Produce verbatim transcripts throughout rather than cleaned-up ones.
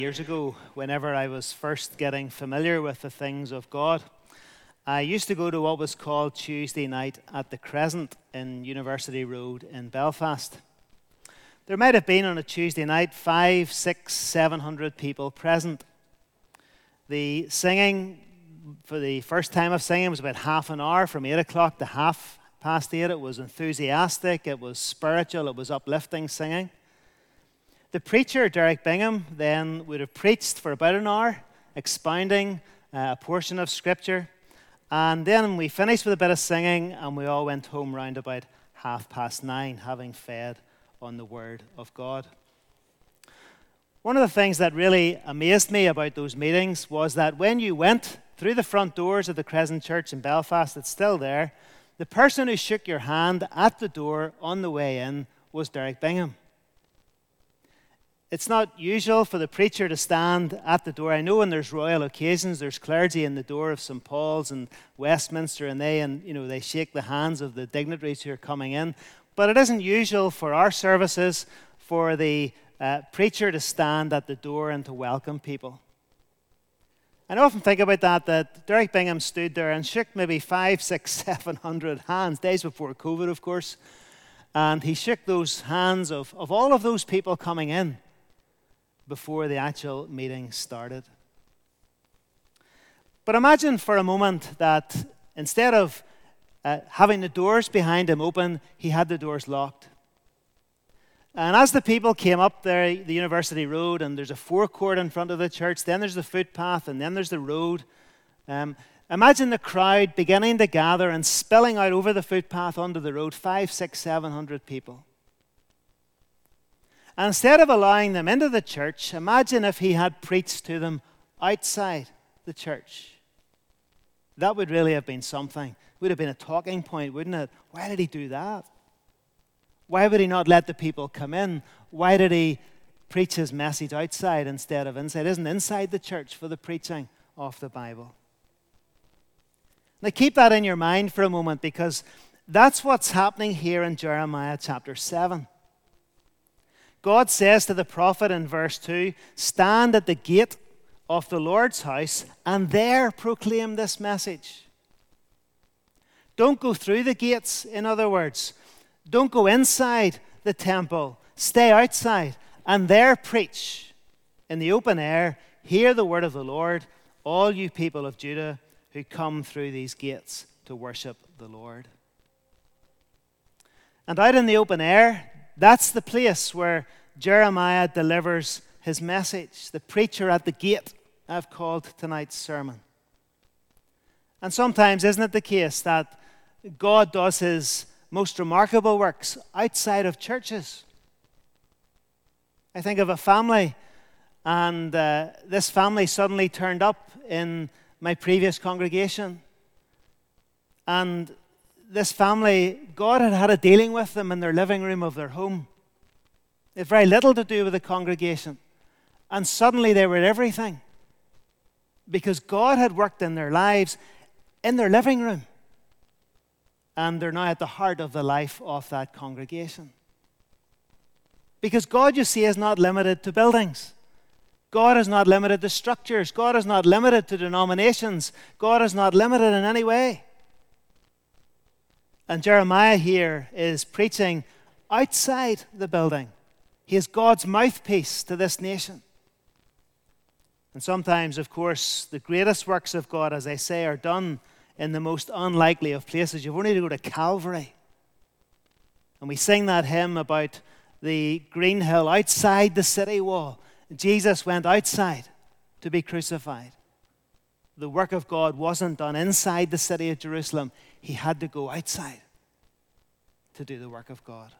Years ago, whenever I was first getting familiar with the things of God, I used to go to what was called Tuesday night at the Crescent in University Road in Belfast. There might have been on a Tuesday night five, six, seven hundred people present. The singing, for the first time of singing, was about half an hour from eight o'clock to half past eight. It was enthusiastic, it was spiritual, it was uplifting singing. The preacher, Derek Bingham, then would have preached for about an hour, expounding uh, a portion of Scripture. And then we finished with a bit of singing, and we all went home round about half past nine, having fed on the Word of God. One of the things that really amazed me about those meetings was that when you went through the front doors of the Crescent Church in Belfast, it's still there, the person who shook your hand at the door on the way in was Derek Bingham. It's not usual for the preacher to stand at the door. I know when there's royal occasions, there's clergy in the door of Saint Paul's and Westminster, and they, and you know, they shake the hands of the dignitaries who are coming in. But it isn't usual for our services for the uh, preacher to stand at the door and to welcome people. And I often think about that, that Derek Bingham stood there and shook maybe five, six, seven hundred hands, days before COVID, of course. And he shook those hands of, of all of those people coming in before the actual meeting started. But imagine for a moment that instead of uh, having the doors behind him open, he had the doors locked. And as the people came up there, the University Road, and there's a forecourt in front of the church, then there's the footpath, and then there's the road. Um, imagine the crowd beginning to gather and spilling out over the footpath onto the road, five, six, seven hundred people. And instead of allowing them into the church, imagine if he had preached to them outside the church. That would really have been something. It would have been a talking point, wouldn't it? Why did he do that? Why would he not let the people come in? Why did he preach his message outside instead of inside? Isn't inside the church for the preaching of the Bible? Now keep that in your mind for a moment, because that's what's happening here in Jeremiah chapter seven. God says to the prophet in verse two, "Stand at the gate of the Lord's house and there proclaim this message." Don't go through the gates, in other words. Don't go inside the temple. Stay outside and there preach in the open air. Hear the word of the Lord, all you people of Judah who come through these gates to worship the Lord. And out in the open air, that's the place where Jeremiah delivers his message. The preacher at the gate, I've called tonight's sermon. And sometimes, isn't it the case that God does his most remarkable works outside of churches? I think of a family, and uh, this family suddenly turned up in my previous congregation. And this family, God had had a dealing with them in their living room of their home. It had very little to do with the congregation. And suddenly they were everything, because God had worked in their lives in their living room. And they're now at the heart of the life of that congregation. Because God, you see, is not limited to buildings. God is not limited to structures. God is not limited to denominations. God is not limited in any way. And Jeremiah here is preaching outside the building. He is God's mouthpiece to this nation. And sometimes, of course, the greatest works of God, as I say, are done in the most unlikely of places. You've only to go to Calvary. And we sing that hymn about the green hill outside the city wall. Jesus went outside to be crucified. The work of God wasn't done inside the city of Jerusalem. He had to go outside to do the work of God.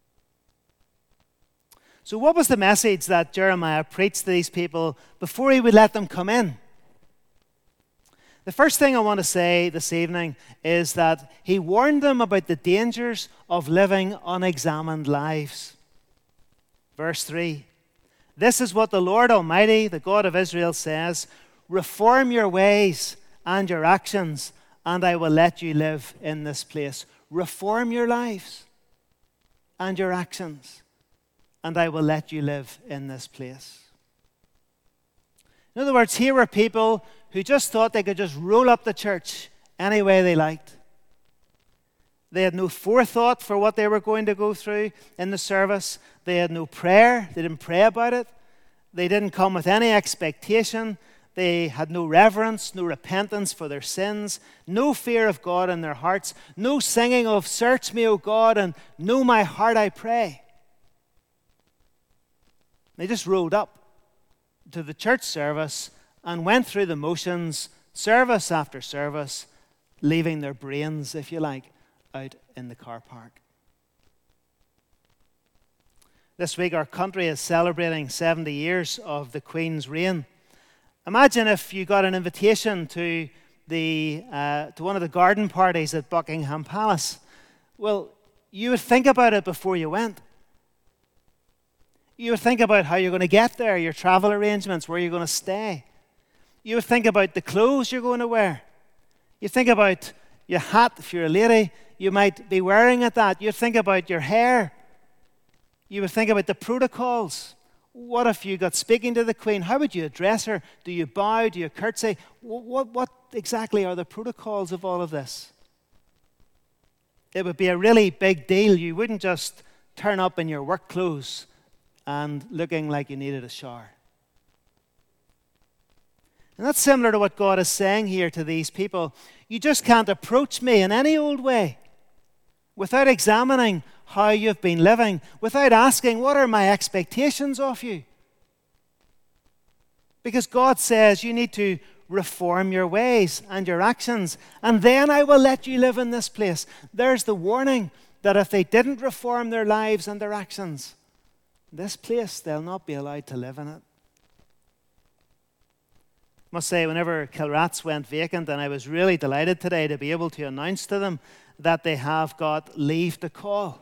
So what was the message that Jeremiah preached to these people before he would let them come in? The first thing I want to say this evening is that he warned them about the dangers of living unexamined lives. Verse three, "This is what the Lord Almighty, the God of Israel, says, reform your ways and your actions, and I will let you live in this place." Reform your lives and your actions, and I will let you live in this place. In other words, here were people who just thought they could just roll up the church any way they liked. They had no forethought for what they were going to go through in the service. They had no prayer. They didn't pray about it. They didn't come with any expectation. They had no reverence, no repentance for their sins, no fear of God in their hearts, no singing of "Search me, O God, and know my heart, I pray." They just rolled up to the church service and went through the motions, service after service, leaving their brains, if you like, out in the car park. This week our country is celebrating seventy years of the Queen's reign. Imagine if you got an invitation to the uh, to one of the garden parties at Buckingham Palace. Well, you would think about it before you went. You would think about how you're going to get there, your travel arrangements, where you're going to stay. You would think about the clothes you're going to wear. You think about your hat, if you're a lady, you might be wearing at that. You'd think about your hair. You would think about the protocols. What if you got speaking to the Queen? How would you address her? Do you bow? Do you curtsy? What, what, what exactly are the protocols of all of this? It would be a really big deal. You wouldn't just turn up in your work clothes and looking like you needed a shower. And that's similar to what God is saying here to these people. You just can't approach me in any old way without examining how you've been living, without asking, what are my expectations of you? Because God says you need to reform your ways and your actions, and then I will let you live in this place. There's the warning that if they didn't reform their lives and their actions, this place, they'll not be allowed to live in it. I must say, whenever Kilrats went vacant, and I was really delighted today to be able to announce to them that they have got leave to call.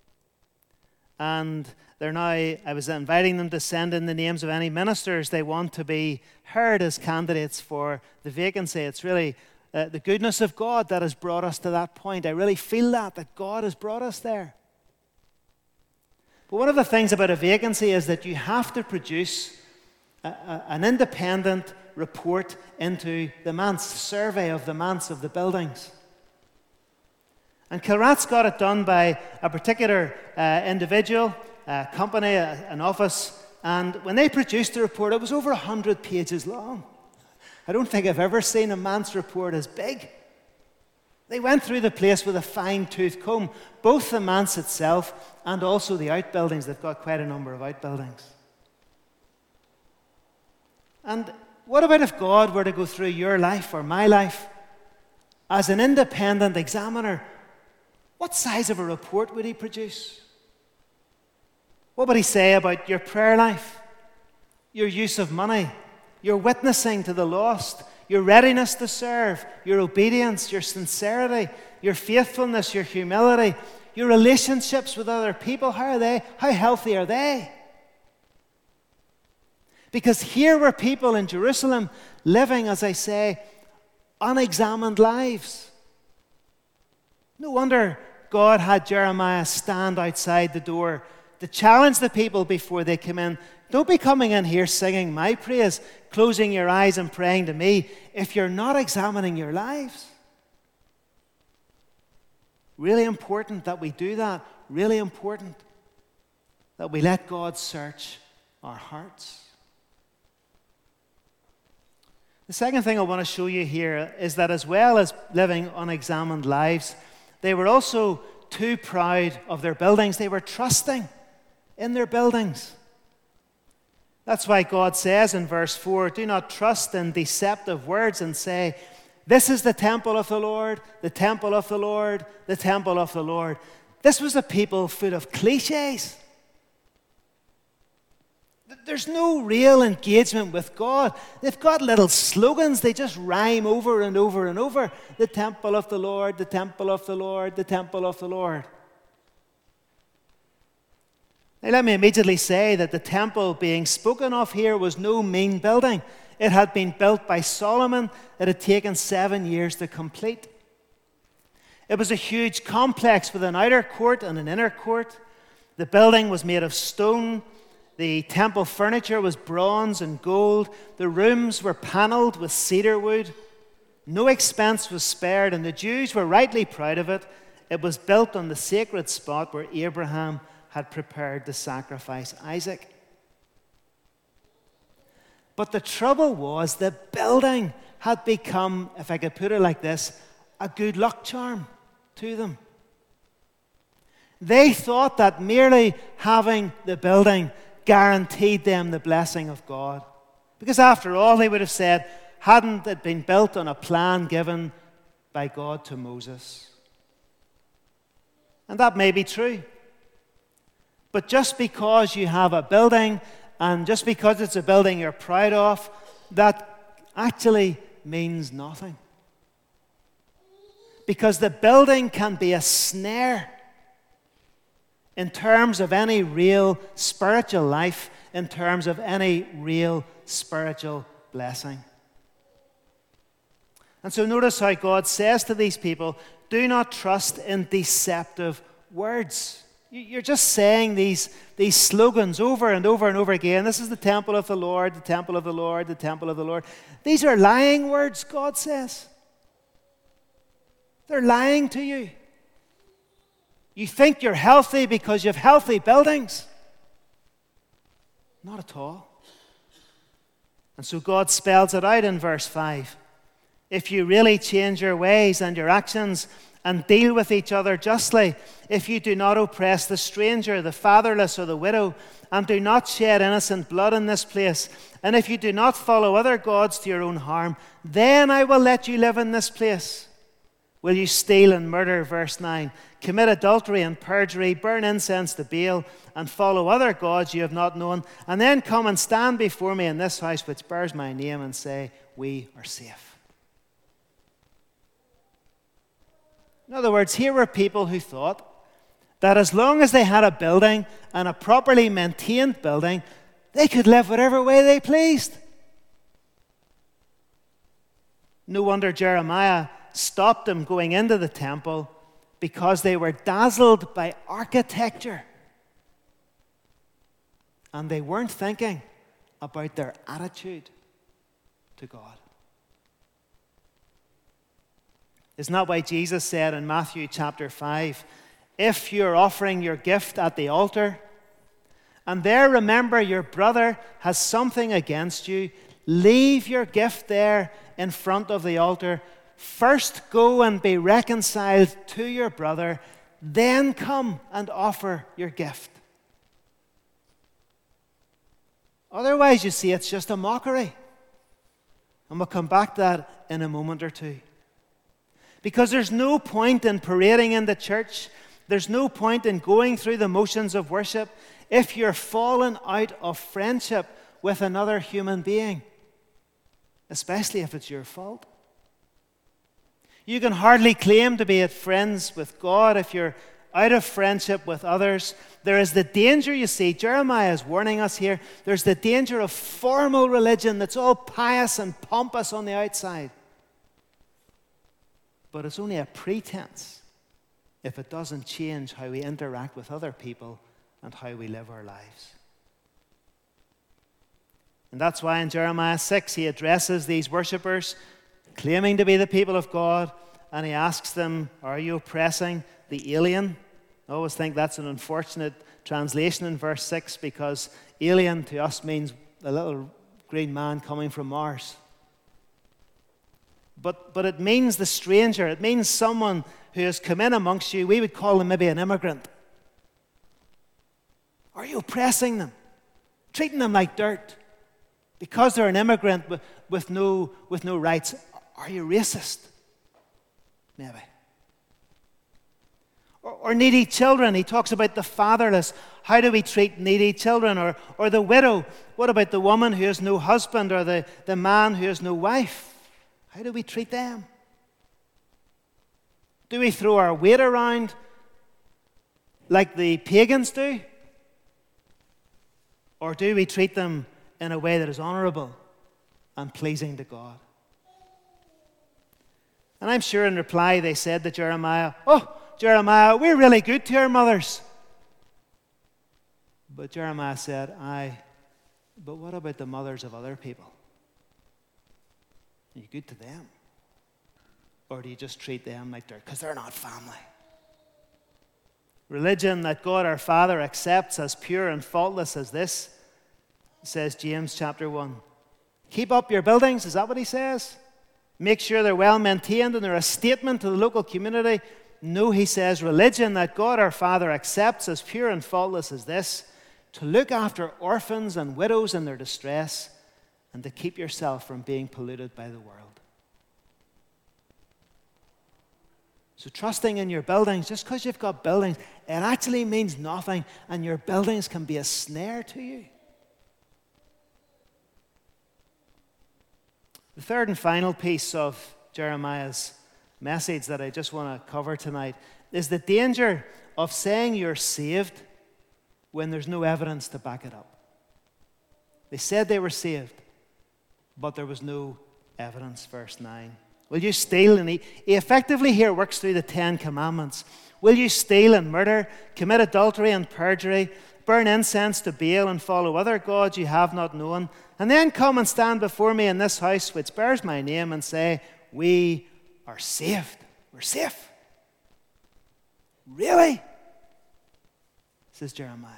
And they're now, I was inviting them to send in the names of any ministers they want to be heard as candidates for the vacancy. It's really uh, the goodness of God that has brought us to that point. I really feel that, that God has brought us there. But one of the things about a vacancy is that you have to produce a, a, an independent report into the manse, survey of the manse of the buildings. And Kilrats got it done by a particular uh, individual, a company, a, an office, and when they produced the report, it was over one hundred pages long. I don't think I've ever seen a manse report as big. They went through the place with a fine-tooth comb, both the manse itself and also the outbuildings. They've got quite a number of outbuildings. And what about if God were to go through your life or my life as an independent examiner? What size of a report would he produce? What would he say about your prayer life, your use of money, your witnessing to the lost, your readiness to serve, your obedience, your sincerity, your faithfulness, your humility, your relationships with other people? How are they? How healthy are they? Because here were people in Jerusalem living, as I say, unexamined lives. No wonder God had Jeremiah stand outside the door to challenge the people before they came in. Don't be coming in here singing my praise, closing your eyes and praying to me if you're not examining your lives. Really important that we do that. Really important that we let God search our hearts. The second thing I want to show you here is that as well as living unexamined lives, they were also too proud of their buildings. They were trusting in their buildings. That's why God says in verse four, do not trust in deceptive words and say, this is the temple of the Lord, the temple of the Lord, the temple of the Lord. This was a people full of cliches. There's no real engagement with God. They've got little slogans. They just rhyme over and over and over. The temple of the Lord, the temple of the Lord, the temple of the Lord. Now let me immediately say that the temple being spoken of here was no mean building. It had been built by Solomon. It had taken seven years to complete. It was a huge complex with an outer court and an inner court. The building was made of stone. The temple furniture was bronze and gold. The rooms were paneled with cedar wood. No expense was spared, and the Jews were rightly proud of it. It was built on the sacred spot where Abraham had prepared to sacrifice Isaac. But the trouble was the building had become, if I could put it like this, a good luck charm to them. They thought that merely having the building guaranteed them the blessing of God. Because after all, they would have said, hadn't it been built on a plan given by God to Moses? And that may be true. But just because you have a building, and just because it's a building you're proud of, that actually means nothing. Because the building can be a snare in terms of any real spiritual life, in terms of any real spiritual blessing. And so notice how God says to these people, do not trust in deceptive words. You're just saying these, these slogans over and over and over again. This is the temple of the Lord, the temple of the Lord, the temple of the Lord. These are lying words, God says. They're lying to you. You think you're healthy because you have healthy buildings. Not at all. And so God spells it out in verse five. If you really change your ways and your actions and deal with each other justly, if you do not oppress the stranger, the fatherless, or the widow, and do not shed innocent blood in this place, and if you do not follow other gods to your own harm, then I will let you live in this place. Will you steal and murder, verse nine, commit adultery and perjury, burn incense to Baal, and follow other gods you have not known, and then come and stand before me in this house which bears my name and say, we are safe? In other words, here were people who thought that as long as they had a building, and a properly maintained building, they could live whatever way they pleased. No wonder Jeremiah stopped them going into the temple, because they were dazzled by architecture. And they weren't thinking about their attitude to God. Isn't that why Jesus said in Matthew chapter five, if you're offering your gift at the altar, and there remember your brother has something against you, leave your gift there in front of the altar. First go and be reconciled to your brother, then come and offer your gift. Otherwise, you see, it's just a mockery. And we'll come back to that in a moment or two. Because there's no point in parading in the church, there's no point in going through the motions of worship if you're fallen out of friendship with another human being, especially if it's your fault. You can hardly claim to be at friends with God if you're out of friendship with others. There is the danger, you see, Jeremiah is warning us here, there's the danger of formal religion that's all pious and pompous on the outside. But it's only a pretense if it doesn't change how we interact with other people and how we live our lives. And that's why in Jeremiah six he addresses these worshippers claiming to be the people of God, and he asks them, are you oppressing the alien? I always think that's an unfortunate translation in verse six, because alien to us means a little green man coming from Mars. But, but it means the stranger. It means someone who has come in amongst you. We would call them maybe an immigrant. Are you oppressing them? Treating them like dirt? Because they're an immigrant with, with, no, with no rights. Are you racist? Maybe. Or, or needy children. He talks about the fatherless. How do we treat needy children? Or, or the widow. What about the woman who has no husband, or the, the man who has no wife? How do we treat them? Do we throw our weight around like the pagans do? Or do we treat them in a way that is honorable and pleasing to God? And I'm sure in reply they said to Jeremiah, oh, Jeremiah, we're really good to our mothers. But Jeremiah said, aye, but what about the mothers of other people? Are you good to them? Or do you just treat them like they're, because they're not family? Religion that God our Father accepts as pure and faultless as this, says James chapter one. Keep up your buildings, is that what he says? Make sure they're well maintained and they're a statement to the local community. No, he says, religion that God our Father accepts as pure and faultless as this, to look after orphans and widows in their distress, and to keep yourself from being polluted by the world. So trusting in your buildings, just because you've got buildings, it actually means nothing, and your buildings can be a snare to you. The third and final piece of Jeremiah's message that I just want to cover tonight is the danger of saying you're saved when there's no evidence to back it up. They said they were saved, but there was no evidence. Verse nine. Will you steal? And he, he effectively here works through the Ten Commandments. Will you steal and murder, commit adultery and perjury, burn incense to Baal and follow other gods you have not known, and then come and stand before me in this house which bears my name and say, we are saved. We're safe. Really? Says Jeremiah.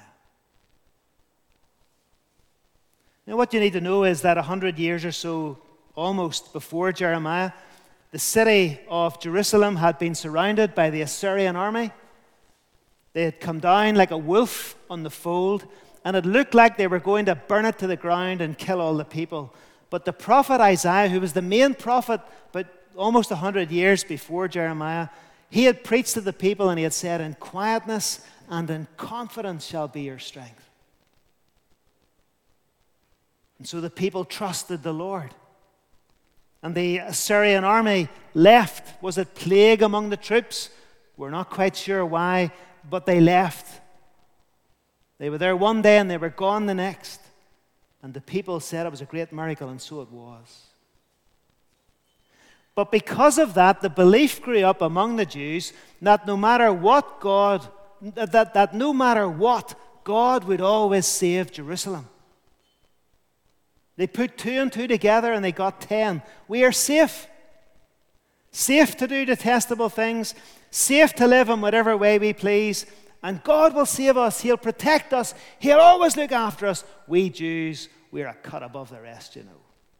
Now what you need to know is that a hundred years or so, almost before Jeremiah, the city of Jerusalem had been surrounded by the Assyrian army. They had come down like a wolf on the fold, and it looked like they were going to burn it to the ground and kill all the people. But the prophet Isaiah, who was the main prophet, but almost a hundred years before Jeremiah, he had preached to the people and he had said, in quietness and in confidence shall be your strength. And so the people trusted the Lord. And the Assyrian army left. Was it plague among the troops? We're not quite sure why, but they left. They were there one day and they were gone the next. And the people said it was a great miracle, and so it was. But because of that, the belief grew up among the Jews that no matter what God, that, that no matter what, God would always save Jerusalem. They put two and two together and they got ten. We are safe. Safe to do detestable things. Safe to live in whatever way we please. And God will save us. He'll protect us. He'll always look after us. We Jews, we're a cut above the rest, you know.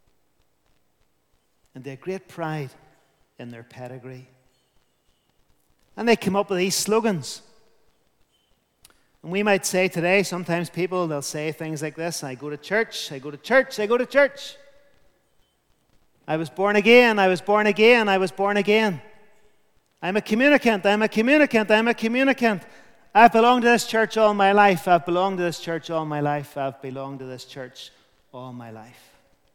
And they had great pride in their pedigree. And they came up with these slogans. And we might say today, sometimes people, they'll say things like this: I go to church, I go to church, I go to church. I was born again, I was born again, I was born again. I'm a communicant, I'm a communicant, I'm a communicant. I've belonged to this church all my life, I've belonged to this church all my life, I've belonged to this church all my life.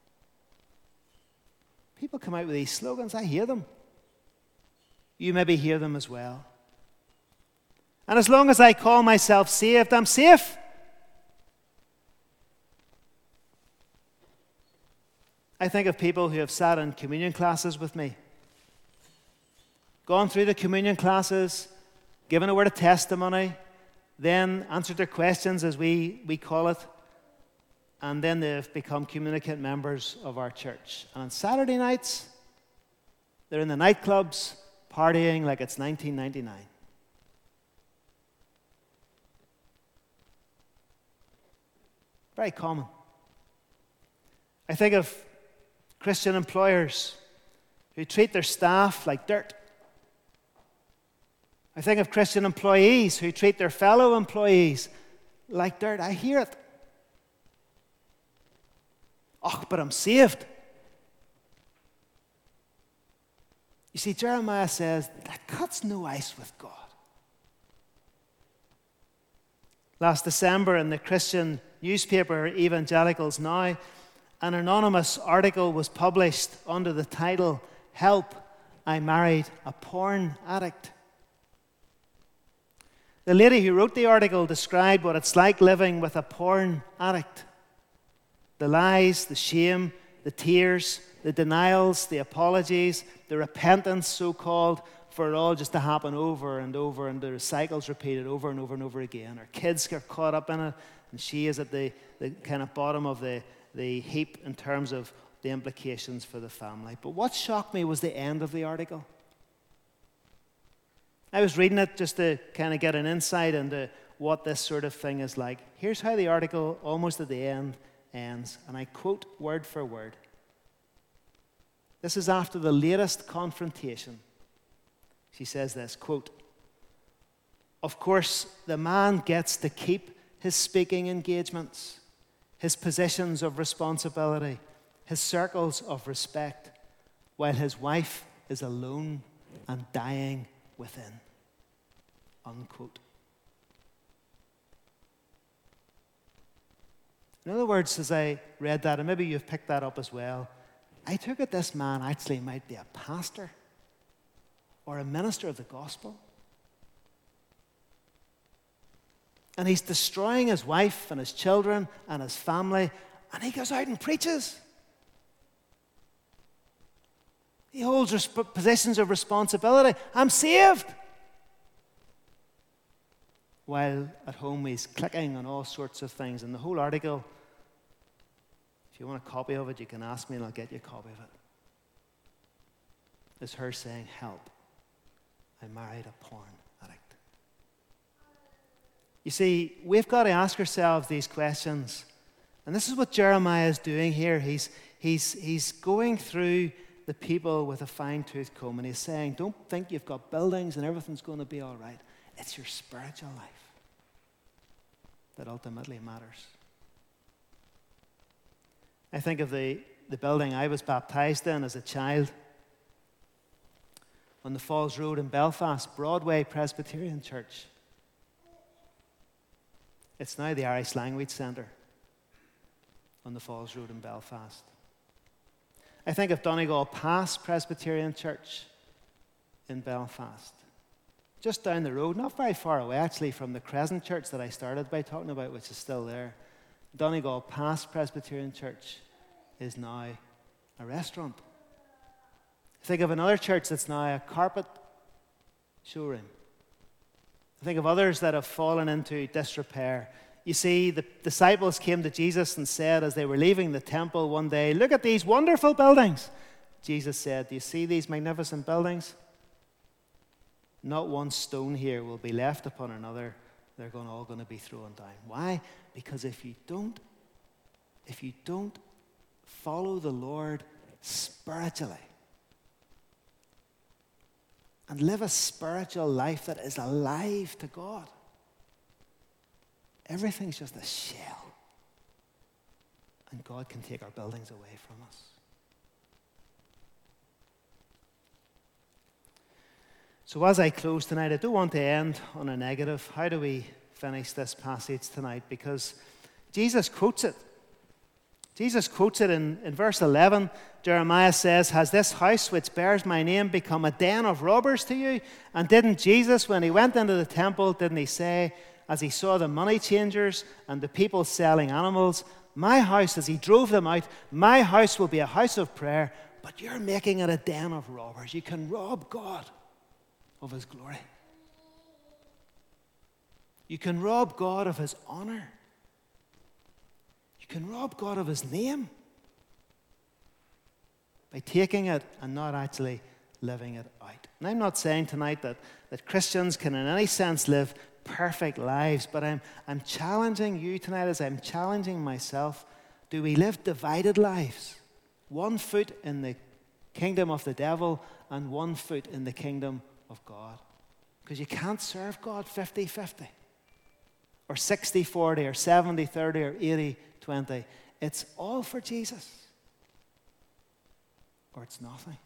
People come out with these slogans, I hear them. You maybe hear them as well. And as long as I call myself saved, I'm safe. I think of people who have sat in communion classes with me, gone through the communion classes, given a word of testimony, then answered their questions, as we, we call it, and then they've become communicant members of our church. And on Saturday nights, they're in the nightclubs partying like it's nineteen ninety-nine. Very common. I think of Christian employers who treat their staff like dirt. I think of Christian employees who treat their fellow employees like dirt. I hear it. Oh, but I'm saved. You see, Jeremiah says that cuts no ice with God. Last December in the Christian newspaper Evangelicals Now, an anonymous article was published under the title, Help, I Married a Porn Addict. The lady who wrote the article described what it's like living with a porn addict. The lies, the shame, the tears, the denials, the apologies, the repentance, so-called, for it all just to happen over and over, and the cycles repeated over and over and over again. Our kids get caught up in it, And she is at the, the kind of bottom of the, the heap in terms of the implications for the family. But what shocked me was the end of the article. I was reading it just to kind of get an insight into what this sort of thing is like. Here's how the article, almost at the end, ends. And I quote word for word. This is after the latest confrontation. She says this, quote, "Of course, the man gets to keep his speaking engagements, his positions of responsibility, his circles of respect, while his wife is alone and dying within." Unquote. In other words, as I read that, and maybe you've picked that up as well, I took it this man actually might be a pastor or a minister of the gospel. And he's destroying his wife and his children and his family, and he goes out and preaches. He holds resp- positions of responsibility. I'm saved. While at home he's clicking on all sorts of things. And the whole article, if you want a copy of it, you can ask me and I'll get you a copy of it. It's her saying, "Help, I married a porn addict." You see, we've got to ask ourselves these questions. And this is what Jeremiah is doing here. He's, he's, he's going through the people with a fine-tooth comb, and he's saying, don't think you've got buildings and everything's going to be all right. It's your spiritual life that ultimately matters. I think of the, the building I was baptized in as a child on the Falls Road in Belfast, Broadway Presbyterian Church. It's now the Irish Language Centre on the Falls Road in Belfast. I think of Donegal Pass Presbyterian Church in Belfast. Just down the road, not very far away actually from the Crescent Church that I started by talking about, which is still there. Donegal Pass Presbyterian Church is now a restaurant. Think of another church that's now a carpet showroom. Think of others that have fallen into disrepair. You see, the disciples came to Jesus and said as they were leaving the temple one day, "Look at these wonderful buildings." Jesus said, "Do you see these magnificent buildings? Not one stone here will be left upon another. They're going, all going to be thrown down." Why? Because if you don't, if you don't follow the Lord spiritually and live a spiritual life that is alive to God, everything's just a shell. And God can take our buildings away from us. So as I close tonight, I don't want to end on a negative. How do we finish this passage tonight? Because Jesus quotes it. Jesus quotes it in, in verse eleven. Jeremiah says, "Has this house which bears my name become a den of robbers to you?" And didn't Jesus, when he went into the temple, didn't he say, as he saw the money changers and the people selling animals, "My house," as he drove them out, "my house will be a house of prayer, but you're making it a den of robbers." You can rob God of his glory. You can rob God of his honor. You can rob God of his name by taking it and not actually living it out. And I'm not saying tonight that, that Christians can in any sense live perfect lives, but I'm, I'm challenging you tonight as I'm challenging myself. Do we live divided lives? One foot in the kingdom of the devil and one foot in the kingdom of God. Because you can't serve God fifty-fifty or sixty forty or seventy thirty or eighty twenty. It's all for Jesus or it's nothing.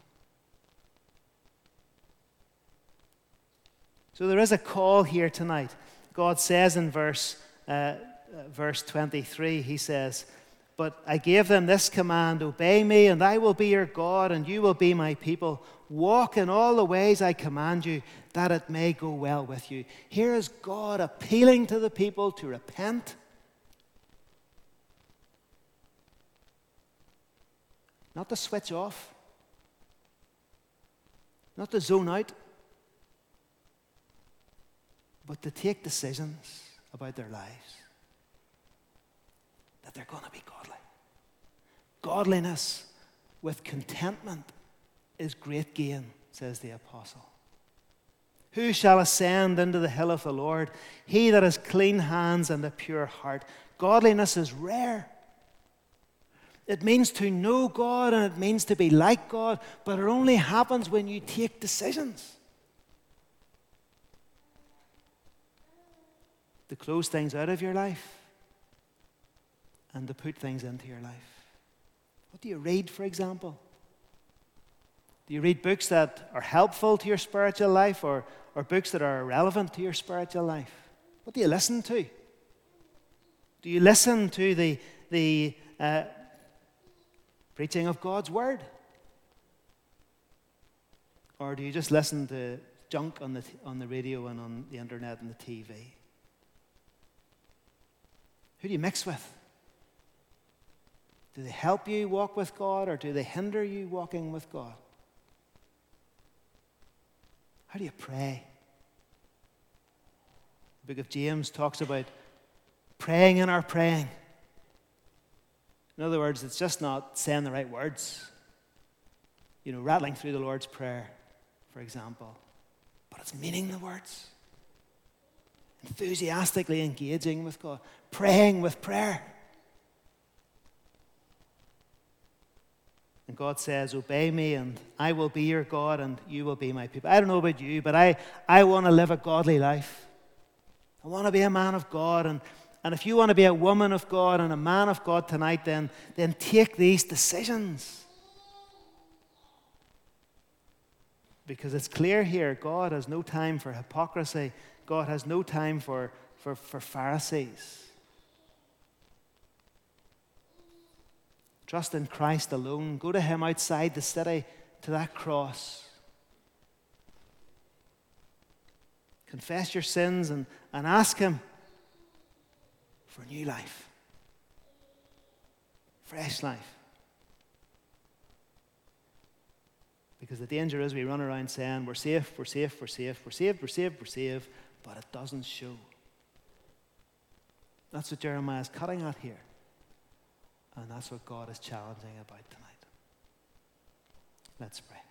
So there is a call here tonight. God says in verse, uh, uh, verse twenty-three, he says, "But I gave them this command, obey me, and I will be your God, and you will be my people. Walk in all the ways I command you, that it may go well with you." Here is God appealing to the people to repent. Not to switch off. Not to zone out. But to take decisions about their lives. that they're going to be godly. Godliness with contentment is great gain, says the apostle. Who shall ascend into the hill of the Lord? He that has clean hands and a pure heart. Godliness is rare. It means to know God and it means to be like God, but it only happens when you take decisions. To close things out of your life and to put things into your life. What do you read, for example? Do you read books that are helpful to your spiritual life or, or books that are irrelevant to your spiritual life? What do you listen to? Do you listen to the, the uh, preaching of God's Word? Or do you just listen to junk on the, on the radio and on the internet and the T V? Who do you mix with? Do they help you walk with God or do they hinder you walking with God? How do you pray? The book of James talks about praying in our praying. In other words, it's just not saying the right words. You know, rattling through the Lord's Prayer, for example. But it's meaning the words. Enthusiastically engaging with God. Praying with prayer. And God says, obey me and I will be your God and you will be my people. I don't know about you, but I, I want to live a godly life. I want to be a man of God. And, and if you want to be a woman of God and a man of God tonight, then, then take these decisions. Because it's clear here, God has no time for hypocrisy. God has no time for, for, for Pharisees. Trust in Christ alone. Go to Him outside the city, to that cross. Confess your sins and, and ask Him for new life. Fresh life. Because the danger is we run around saying, we're safe, we're safe, we're safe, we're saved, we're saved, we're saved, but it doesn't show. That's what Jeremiah is cutting at here. And that's what God is challenging about tonight. Let's pray.